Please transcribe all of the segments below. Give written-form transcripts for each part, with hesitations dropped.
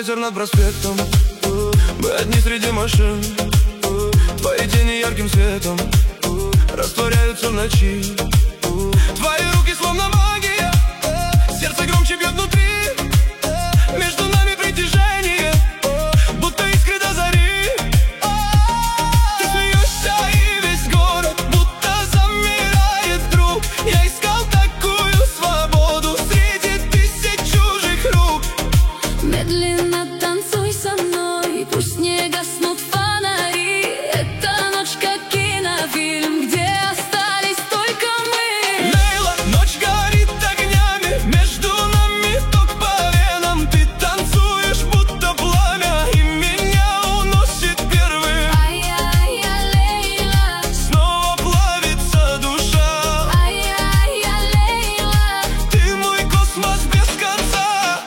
ветер над проспектом. Мы одни среди машин. Твои тени ярким светом растворяются в ночи. Твои руки словно магия. Сердце громче бьет внутри. Между нами притяжение, будто искры до зари. Ты смеешься, и весь город будто замирает вдруг. Я искал такую свободу среди тысяч чужих рук. Медленно танцуй со мной, пусть не гаснут фонари. Эта ночь как кинофильм, где остались только мы. Лейла, ночь горит огнями, между нами ток по венам. Ты танцуешь, будто пламя, и меня уносит первым. Ай-яй-я, Лейла, Снова плавится душа. ай-яй-я, Лейла. Ты мой космос без конца.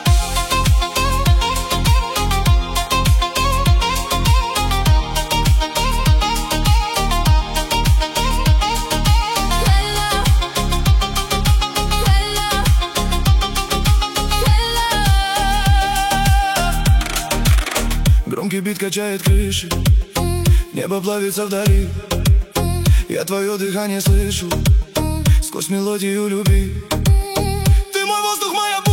Громкий бит качает крыши, небо плавится вдали. Я твое дыхание слышу сквозь мелодию любви. Ты мой воздух, моя боль.